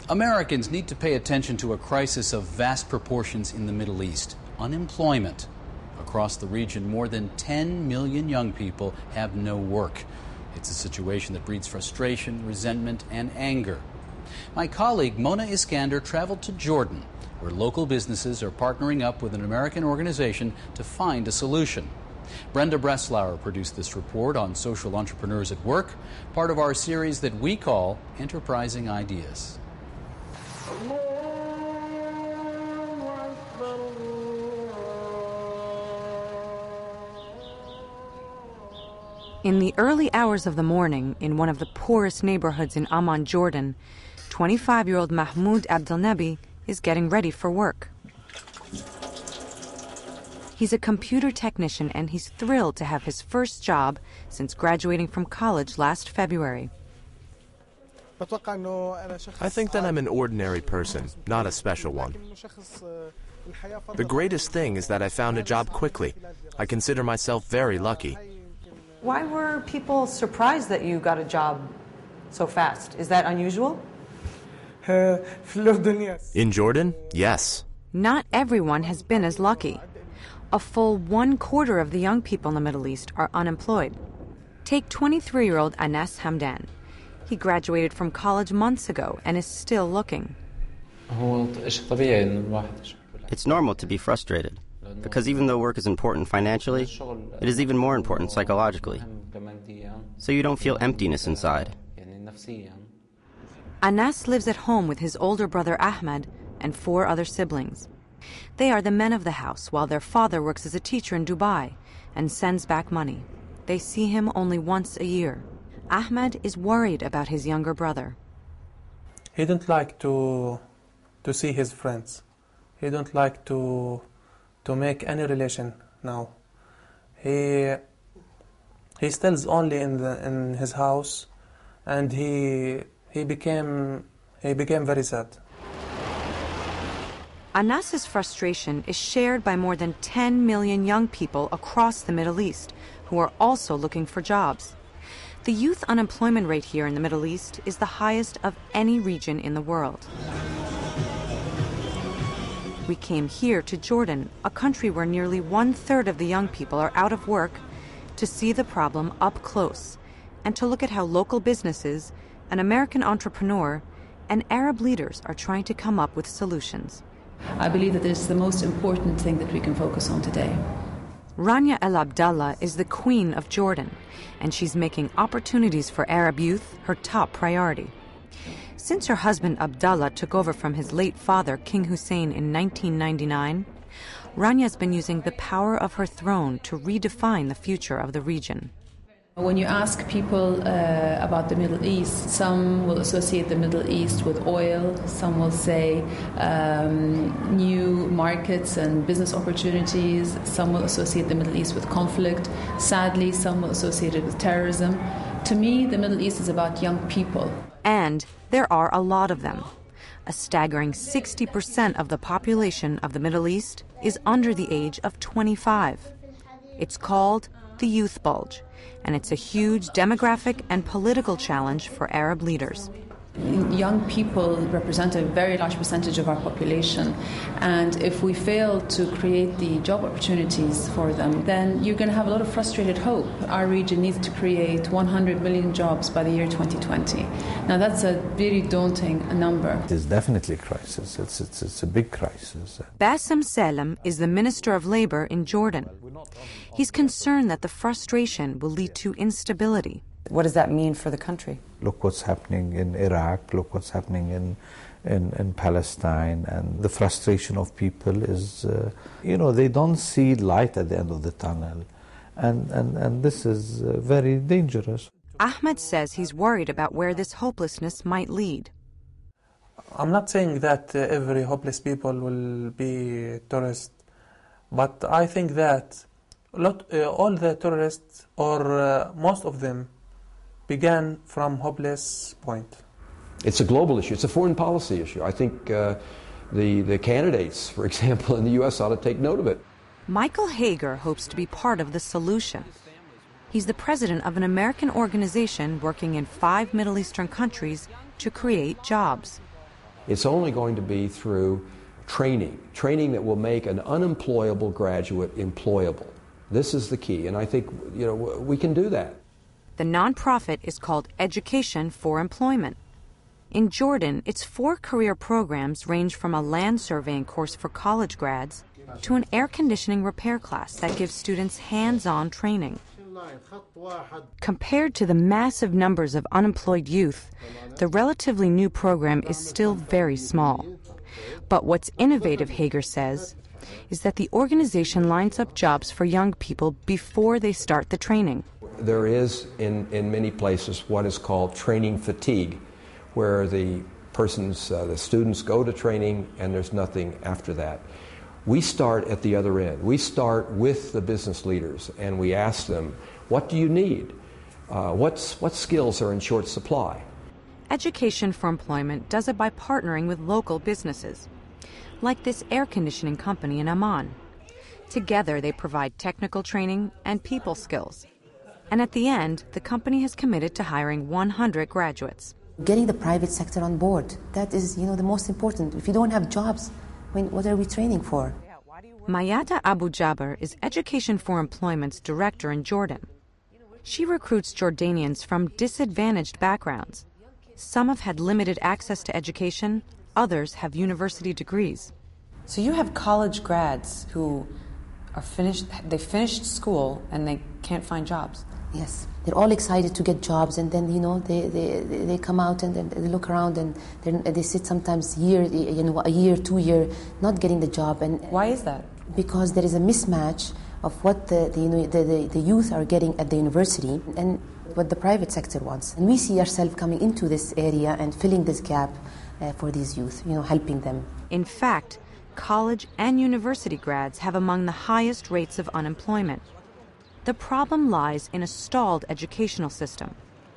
Americans need to pay attention to a crisis of vast proportions in the Middle East: unemployment. Across the region, more than 10 million young people have no work. It's a situation that breeds frustration, resentment, and anger. My colleague Mona Iskander traveled to Jordan, where local businesses are partnering up with an American organization to find a solution. Brenda Breslauer produced this report on social entrepreneurs at work, part of our series that we call Enterprising Ideas. In the early hours of the morning, in one of the poorest neighborhoods in Amman, Jordan, 25-year-old Mahmoud Abdelnabi is getting ready for work. He's a computer technician and he's thrilled to have his first job since graduating from college last February. I think that I'm an ordinary person, not a special one. The greatest thing is that I found a job quickly. I consider myself very lucky. Why were people surprised that you got a job so fast? Is that unusual? In Jordan, yes. Not everyone has been as lucky. A full 1/4 of the young people in the Middle East are unemployed. Take 23-year-old Anas Hamdan. He graduated from college months ago and is still looking. It's normal to be frustrated, because even though work is important financially, it is even more important psychologically. So you don't feel emptiness inside. Anas lives at home with his older brother Ahmed and 4 other siblings. They are the men of the house, while their father works as a teacher in Dubai and sends back money. They see him only once a year. Ahmed is worried about his younger brother. He don't like to see his friends. He don't like to make any relation now. He stays only in his house, and he became very sad. Anas's frustration is shared by more than 10 million young people across the Middle East who are also looking for jobs. The youth unemployment rate here in the Middle East is the highest of any region in the world. We came here to Jordan, a country where nearly 1/3 of the young people are out of work, to see the problem up close and to look at how local businesses, an American entrepreneur, and Arab leaders are trying to come up with solutions. I believe that this is the most important thing that we can focus on today. Rania El Abdallah is the Queen of Jordan, and she's making opportunities for Arab youth her top priority. Since her husband Abdallah took over from his late father, King Hussein, in 1999, Rania's been using the power of her throne to redefine the future of the region. When you ask people about the Middle East, some will associate the Middle East with oil, some will say new markets and business opportunities, some will associate the Middle East with conflict. Sadly, some will associate it with terrorism. To me, the Middle East is about young people. And there are a lot of them. A staggering 60% of the population of the Middle East is under the age of 25. It's called the youth bulge, and it's a huge demographic and political challenge for Arab leaders. Young people represent a very large percentage of our population, and if we fail to create the job opportunities for them, then you're going to have a lot of frustrated hope. Our region needs to create 100 million jobs by the year 2020. Now that's a very daunting number. It is definitely a crisis. It's a big crisis. Bassem Salem is the Minister of Labor in Jordan. He's concerned that the frustration will lead to instability. What does that mean for the country? Look what's happening in Iraq, look what's happening in Palestine, and the frustration of people is, they don't see light at the end of the tunnel, and this is very dangerous. Ahmed says he's worried about where this hopelessness might lead. I'm not saying that every hopeless people will be terrorists, but I think that all the terrorists, or most of them, began from hopeless point. It's a global issue. It's a foreign policy issue. I think the candidates, for example, in the U.S. ought to take note of it. Michael Hager hopes to be part of the solution. He's the president of an American organization working in 5 Middle Eastern countries to create jobs. It's only going to be through training that will make an unemployable graduate employable. This is the key, and I think we can do that. The nonprofit is called Education for Employment. In Jordan, its 4 career programs range from a land surveying course for college grads to an air conditioning repair class that gives students hands-on training. Compared to the massive numbers of unemployed youth, the relatively new program is still very small. But what's innovative, Hager says, is that the organization lines up jobs for young people before they start the training. There is, in many places, what is called training fatigue, where the students go to training and there's nothing after that. We start at the other end. We start with the business leaders and we ask them, what do you need? What skills are in short supply? Education for Employment does it by partnering with local businesses, like this air conditioning company in Amman. Together they provide technical training and people skills. And at the end, the company has committed to hiring 100 graduates. Getting the private sector on board, that is, the most important. If you don't have jobs, what are we training for? Mayata Abu Jaber is Education for Employment's director in Jordan. She recruits Jordanians from disadvantaged backgrounds. Some have had limited access to education, others have university degrees. So you have college grads who are they finished school and they can't find jobs. Yes, they're all excited to get jobs, and then they come out and then they look around and they sit sometimes a year, 2 years, not getting the job. And why is that? Because there is a mismatch of what the youth are getting at the university and what the private sector wants. And we see ourselves coming into this area and filling this gap for these youth, helping them. In fact, college and university grads have among the highest rates of unemployment. The problem lies in a stalled educational system.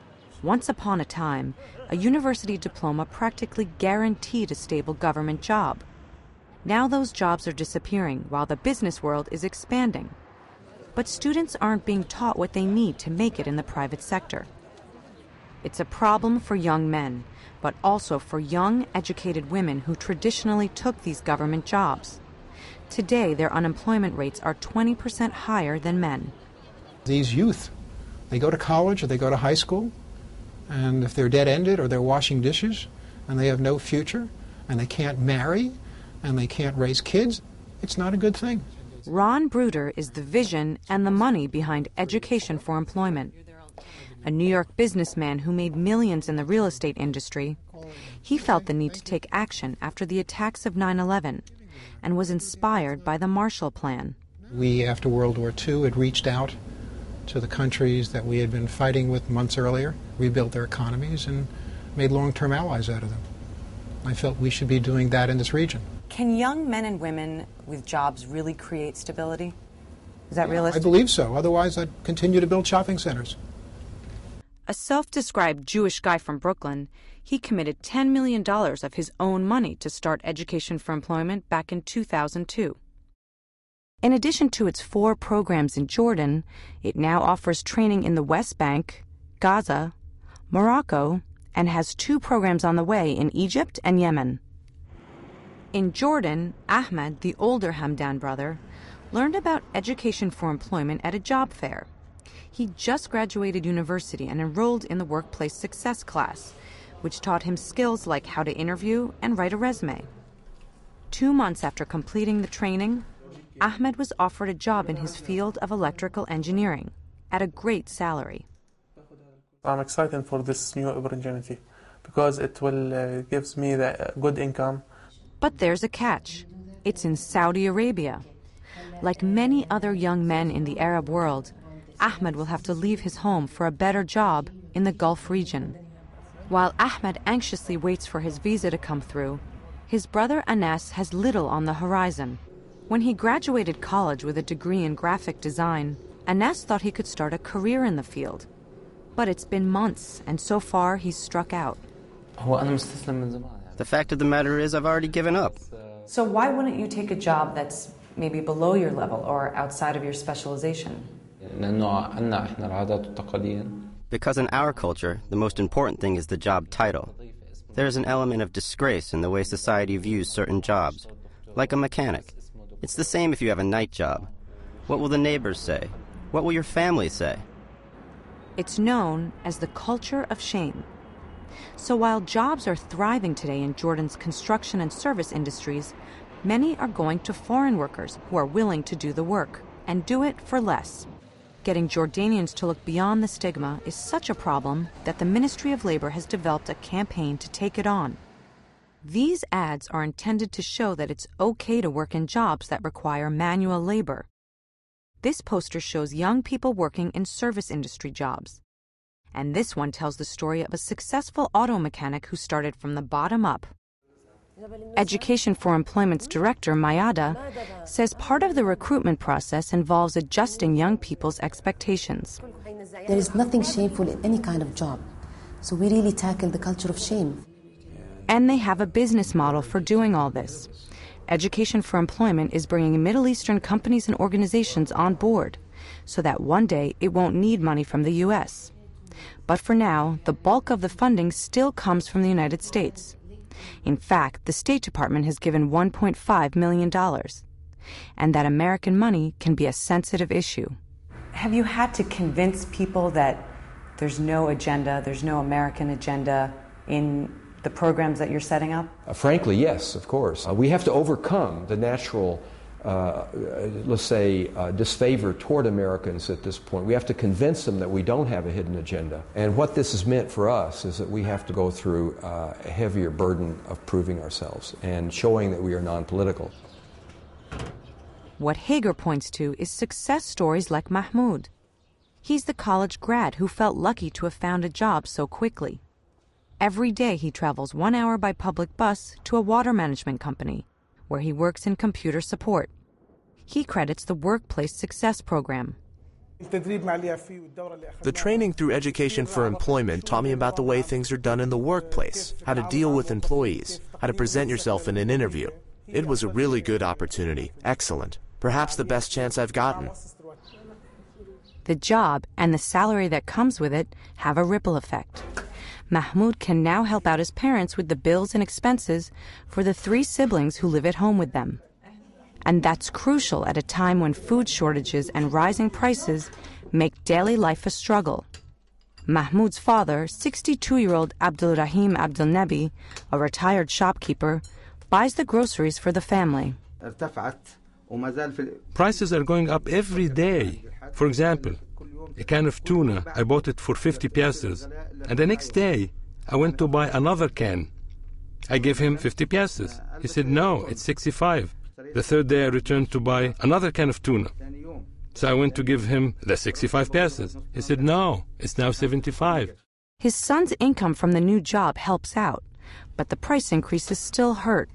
Once upon a time, a university diploma practically guaranteed a stable government job. Now those jobs are disappearing while the business world is expanding. But students aren't being taught what they need to make it in the private sector. It's a problem for young men, but also for young, educated women who traditionally took these government jobs. Today, their unemployment rates are 20% higher than men. These youth, they go to college or they go to high school, and if they're dead-ended or they're washing dishes and they have no future and they can't marry and they can't raise kids, it's not a good thing. Ron Bruder is the vision and the money behind Education for Employment. A New York businessman who made millions in the real estate industry, he felt the need to take action after the attacks of 9/11 and was inspired by the Marshall Plan. We, after World War II, had reached out to the countries that we had been fighting with months earlier, rebuilt their economies, and made long-term allies out of them. I felt we should be doing that in this region. Can young men and women with jobs really create stability? Is that realistic? I believe so. Otherwise, I'd continue to build shopping centers. A self-described Jewish guy from Brooklyn, he committed $10 million of his own money to start Education for Employment back in 2002. In addition to its 4 programs in Jordan, it now offers training in the West Bank, Gaza, Morocco, and has 2 programs on the way in Egypt and Yemen. In Jordan, Ahmed, the older Hamdan brother, learned about Education for Employment at a job fair. He just graduated university and enrolled in the Workplace Success class, which taught him skills like how to interview and write a resume. 2 months after completing the training, Ahmed was offered a job in his field of electrical engineering at a great salary. I'm excited for this new opportunity because it will gives me the good income. But there's a catch. It's in Saudi Arabia. Like many other young men in the Arab world, Ahmed will have to leave his home for a better job in the Gulf region. While Ahmed anxiously waits for his visa to come through, his brother Anas has little on the horizon. When he graduated college with a degree in graphic design, Anas thought he could start a career in the field. But it's been months, and so far he's struck out. The fact of the matter is I've already given up. So why wouldn't you take a job that's maybe below your level or outside of your specialization? Because in our culture, the most important thing is the job title. There is an element of disgrace in the way society views certain jobs, like a mechanic. It's the same if you have a night job. What will the neighbors say? What will your family say? It's known as the culture of shame. So while jobs are thriving today in Jordan's construction and service industries, many are going to foreign workers who are willing to do the work and do it for less. Getting Jordanians to look beyond the stigma is such a problem that the Ministry of Labor has developed a campaign to take it on. These ads are intended to show that it's okay to work in jobs that require manual labor. This poster shows young people working in service industry jobs. And this one tells the story of a successful auto mechanic who started from the bottom up. Education for Employment's director, Mayada, says part of the recruitment process involves adjusting young people's expectations. There is nothing shameful in any kind of job. So we really tackle the culture of shame. And they have a business model for doing all this. Education for Employment is bringing Middle Eastern companies and organizations on board so that one day it won't need money from the U.S. But for now, the bulk of the funding still comes from the United States. In fact, the State Department has given $1.5 million. And that American money can be a sensitive issue. Have you had to convince people that there's no agenda, there's no American agenda in the programs that you're setting up? Frankly, yes, of course. We have to overcome the natural, let's say, disfavor toward Americans at this point. We have to convince them that we don't have a hidden agenda. And what this has meant for us is that we have to go through a heavier burden of proving ourselves and showing that we are non-political. What Hager points to is success stories like Mahmoud. He's the college grad who felt lucky to have found a job so quickly. Every day he travels 1 hour by public bus to a water management company, where he works in computer support. He credits the Workplace Success Program. The training through Education for Employment taught me about the way things are done in the workplace, how to deal with employees, how to present yourself in an interview. It was a really good opportunity. Excellent. Perhaps the best chance I've gotten. The job and the salary that comes with it have a ripple effect. Mahmoud can now help out his parents with the bills and expenses for the 3 siblings who live at home with them. And that's crucial at a time when food shortages and rising prices make daily life a struggle. Mahmoud's father, 62-year-old Abdulrahim Abdelnabi, a retired shopkeeper, buys the groceries for the family. Prices are going up every day. For example, a can of tuna, I bought it for 50 pesos. And the next day, I went to buy another can. I gave him 50 pesos. He said, no, it's 65. The third day, I returned to buy another can of tuna. So I went to give him the 65 pesos. He said, no, it's now 75. His son's income from the new job helps out, but the price increases still hurt.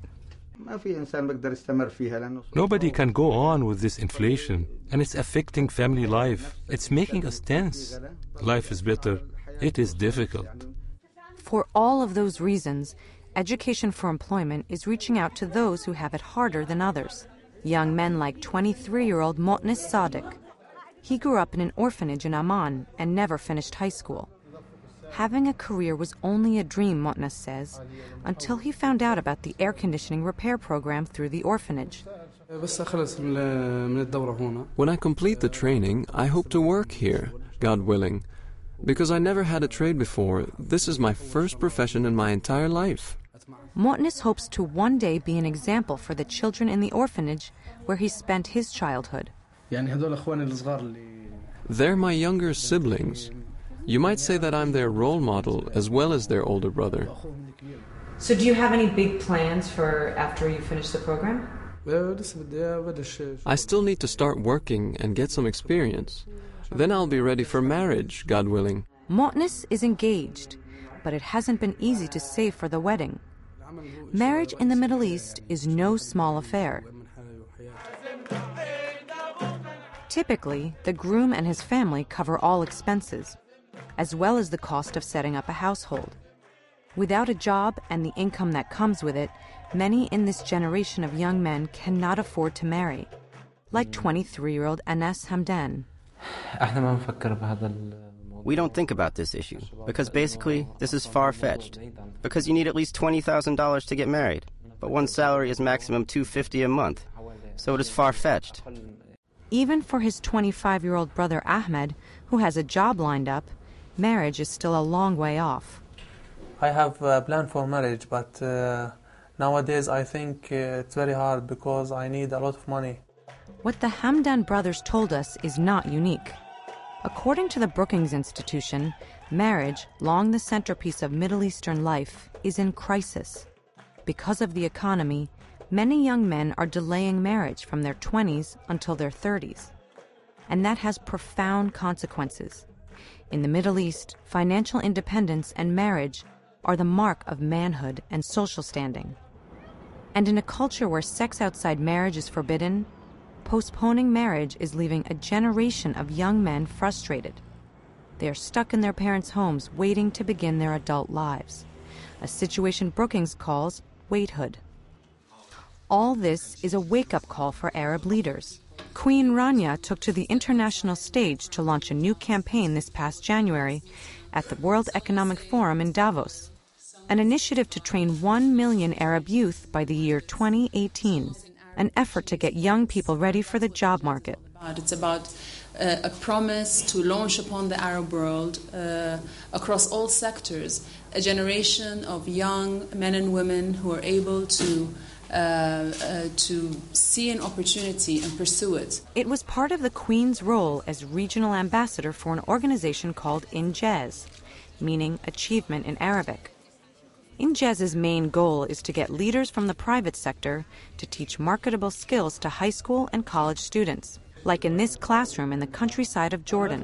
Nobody can go on with this inflation, and it's affecting family life. It's making us tense. Life is better. It is difficult. For all of those reasons, Education for Employment is reaching out to those who have it harder than others. Young men like 23-year-old Motnis Sadiq. He grew up in an orphanage in Amman and never finished high school. Having a career was only a dream, Motnis says, until he found out about the air conditioning repair program through the orphanage. When I complete the training, I hope to work here, God willing. Because I never had a trade before, this is my first profession in my entire life. Motnis hopes to one day be an example for the children in the orphanage where he spent his childhood. They're my younger siblings. You might say that I'm their role model as well as their older brother. So do you have any big plans for after you finish the program? I still need to start working and get some experience. Then I'll be ready for marriage, God willing. Motnis is engaged, but it hasn't been easy to save for the wedding. Marriage in the Middle East is no small affair. Typically, the groom and his family cover all expenses, as well as the cost of setting up a household. Without a job and the income that comes with it, many in this generation of young men cannot afford to marry, like 23-year-old Anas Hamdan. We don't think about this issue, because basically, this is far-fetched. Because you need at least $20,000 to get married, but one's salary is maximum $250 a month, so it is far-fetched. Even for his 25-year-old brother Ahmed, who has a job lined up, marriage is still a long way off. I have a plan for marriage, but nowadays I think it's very hard because I need a lot of money. What the Hamdan brothers told us is not unique. According to the Brookings Institution, marriage, long the centerpiece of Middle Eastern life, is in crisis. Because of the economy, many young men are delaying marriage from their 20s until their 30s. And that has profound consequences. In the Middle East, financial independence and marriage are the mark of manhood and social standing. And in a culture where sex outside marriage is forbidden, postponing marriage is leaving a generation of young men frustrated. They are stuck in their parents' homes waiting to begin their adult lives, a situation Brookings calls waithood. All this is a wake-up call for Arab leaders. Queen Rania took to the international stage to launch a new campaign this past January at the World Economic Forum in Davos, an initiative to train 1 million Arab youth by the year 2018, an effort to get young people ready for the job market. It's about a promise to launch upon the Arab world across all sectors, a generation of young men and women who are able to see an opportunity and pursue it. It was part of the Queen's role as regional ambassador for an organization called Injaz, meaning achievement in Arabic. Injaz's main goal is to get leaders from the private sector to teach marketable skills to high school and college students, like in this classroom in the countryside of Jordan.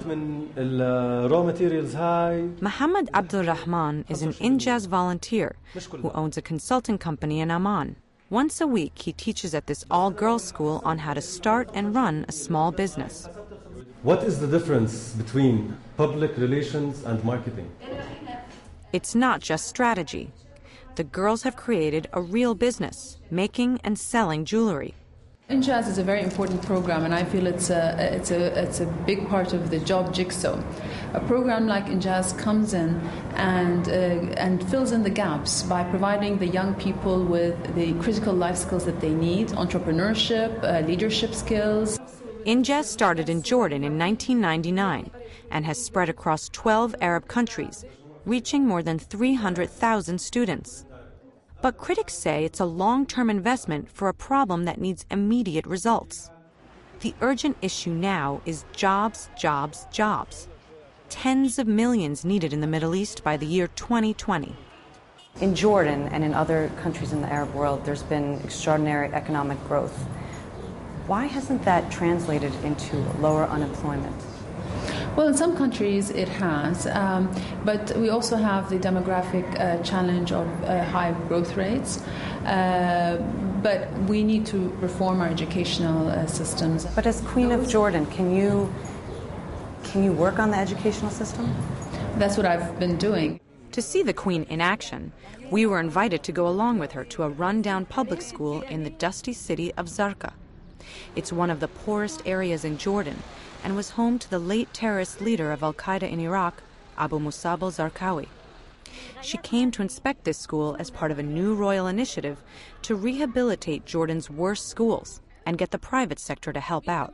Mohammed Abdul Rahman is an Injaz volunteer who owns a consulting company in Amman. Once a week, he teaches at this all-girls school on how to start and run a small business. What is the difference between public relations and marketing? It's not just strategy. The girls have created a real business, making and selling jewelry. Injaz is a very important program, and I feel it's a big part of the job jigsaw. A program like Injaz comes in and fills in the gaps by providing the young people with the critical life skills that they need: entrepreneurship, leadership skills. Injaz started in Jordan in 1999 and has spread across 12 Arab countries, reaching more than 300,000 students. But critics say it's a long-term investment for a problem that needs immediate results. The urgent issue now is jobs, jobs, jobs. Tens of millions needed in the Middle East by the year 2020. In Jordan and in other countries in the Arab world, there's been extraordinary economic growth. Why hasn't that translated into lower unemployment? Well, in some countries it has, but we also have the demographic challenge of high growth rates. But we need to reform our educational systems. But as Queen of Jordan, can you work on the educational system? That's what I've been doing. To see the Queen in action, we were invited to go along with her to a rundown public school in the dusty city of Zarqa. It's one of the poorest areas in Jordan and was home to the late terrorist leader of al-Qaeda in Iraq, Abu Musab al-Zarqawi. She came to inspect this school as part of a new royal initiative to rehabilitate Jordan's worst schools and get the private sector to help out.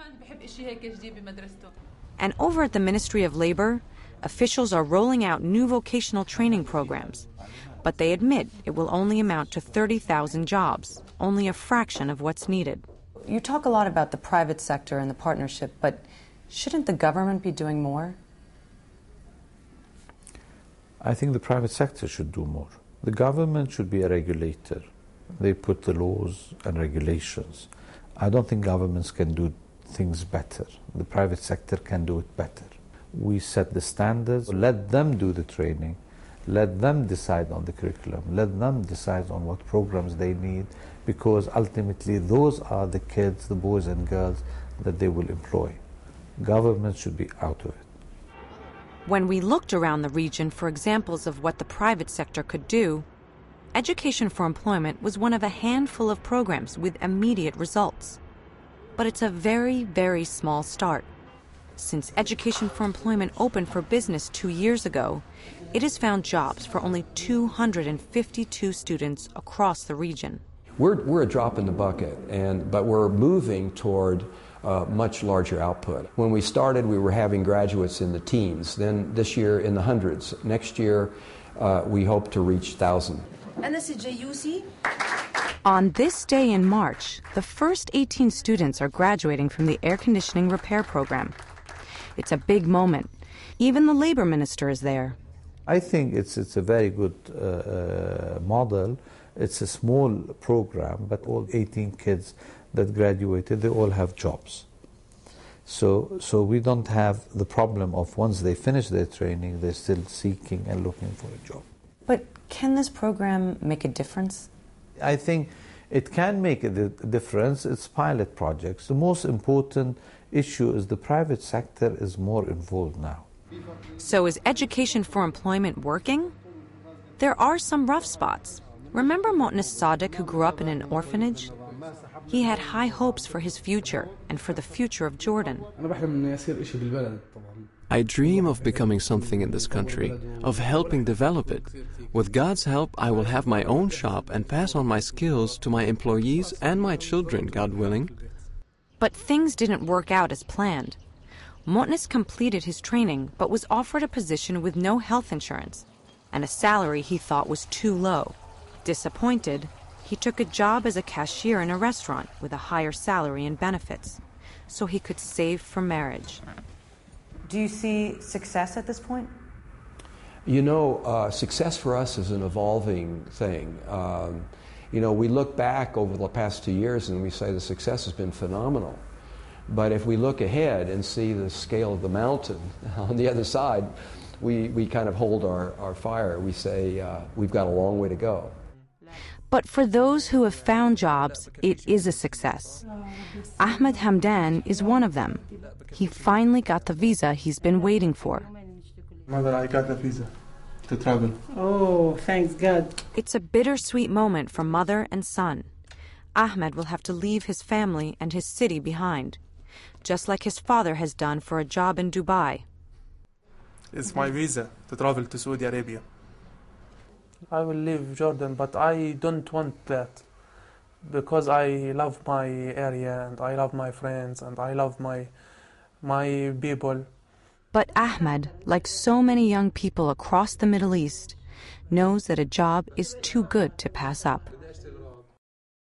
And over at the Ministry of Labor, officials are rolling out new vocational training programs. But they admit it will only amount to 30,000 jobs, only a fraction of what's needed. You talk a lot about the private sector and the partnership, but shouldn't the government be doing more? I think the private sector should do more. The government should be a regulator. They put the laws and regulations. I don't think governments can do things better. The private sector can do it better. We set the standards, let them do the training, let them decide on the curriculum, let them decide on what programs they need, because ultimately those are the kids, the boys and girls that they will employ. Government should be out of it. When we looked around the region for examples of what the private sector could do, Education for Employment was one of a handful of programs with immediate results. But it's a very, very small start. Since Education for Employment opened for business 2 years ago, it has found jobs for only 252 students across the region. We're a drop in the bucket, but we're moving toward much larger output. When we started, we were having graduates in the teens. Then this year, in the hundreds. Next year, we hope to reach 1,000. On this day in March, the first 18 students are graduating from the air conditioning repair program. It's a big moment. Even the labor minister is there. I think it's a very good model. It's a small program, but all 18 kids that graduated, they all have jobs. So we don't have the problem of once they finish their training, they're still seeking and looking for a job. But can this program make a difference? I think it can make a difference. It's pilot projects. The most important issue is the private sector is more involved now. So is Education for Employment working? There are some rough spots. Remember Motnes Sadiq, who grew up in an orphanage? He had high hopes for his future and for the future of Jordan. I dream of becoming something in this country, of helping develop it. With God's help, I will have my own shop and pass on my skills to my employees and my children, God willing. But things didn't work out as planned. Motnes completed his training but was offered a position with no health insurance and a salary he thought was too low. Disappointed, he took a job as a cashier in a restaurant with a higher salary and benefits, so he could save for marriage. Do you see success at this point? You know, success for us is an evolving thing. We look back over the past 2 years and we say the success has been phenomenal. But if we look ahead and see the scale of the mountain on the other side, we kind of hold our fire. We say we've got a long way to go. But for those who have found jobs, it is a success. Ahmed Hamdan is one of them. He finally got the visa he's been waiting for. Mother, I got the visa to travel. Oh, thanks God. It's a bittersweet moment for mother and son. Ahmed will have to leave his family and his city behind, just like his father has done for a job in Dubai. It's my visa to travel to Saudi Arabia. I will leave Jordan, but I don't want that because I love my area and I love my friends and I love my people. But Ahmed, like so many young people across the Middle East, knows that a job is too good to pass up.